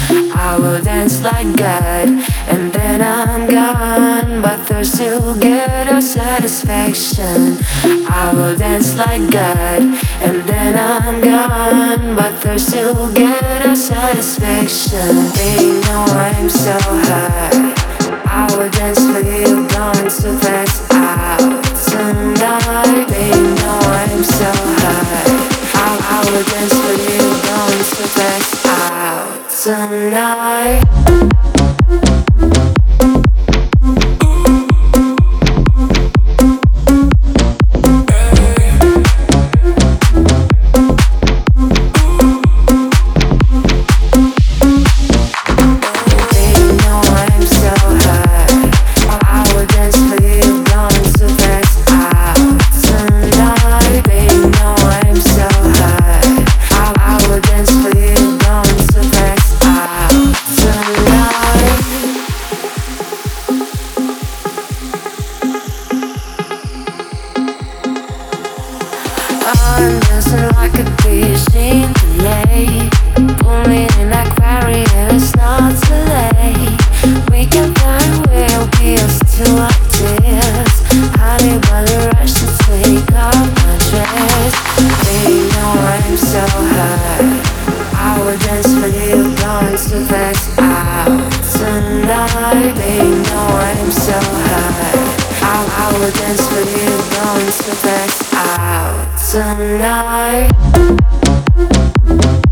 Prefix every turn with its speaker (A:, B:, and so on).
A: I will dance like God, and then I'm gone. But thirst to get a satisfaction. I will dance like God, and then I'm gone. But thirst to get a satisfaction. They know I'm so high. I will dance for you, going so fast out tonight. They know I'm so high. I will dance for you, going so fast out tonight. I'm dancing like a fish in the lake. Pull me in Aquarius, not too late. We can fly, we'll be us to our tears. Honey, by the rush to take off my dress. They know I'm so high. I will dance for you, going so fast out tonight. They know I'm so high. I will dance for you, going so fast out tonight.